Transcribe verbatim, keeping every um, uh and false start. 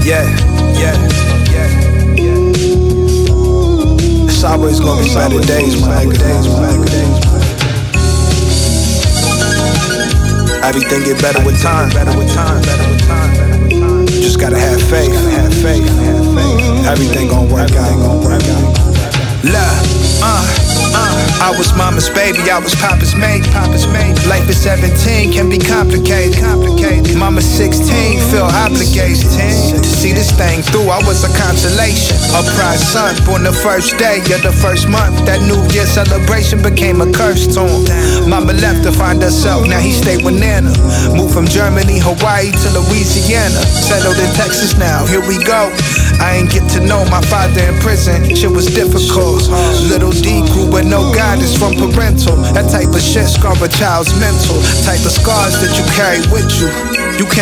Yeah, yeah, yeah, yeah. It's always gonna be better days, man. Better days, man. Better days. Everything get better with time. Better with time. Better with time. You just gotta have faith. Have faith. Have faith. Everything gon' work out. Gon' work out. Love, uh, uh. I was mama's baby, I was papa's mate, papa's mate. Life at seventeen can be complicated, complicated. Mama sixteen, feel obligated to see this thing through. I was a consolation, a prize son, born the first day of the first month. That New Year celebration became a curse to him. Mama left to find herself, now he stayed with Nana. Moved from Germany, Hawaii to Louisiana. Settled in Texas now, here we go. I ain't get to know my father in prison, shit was difficult. Little D grew with no guidance from parental. That type of shit scar a child's mental. Type of scars that you carry with you.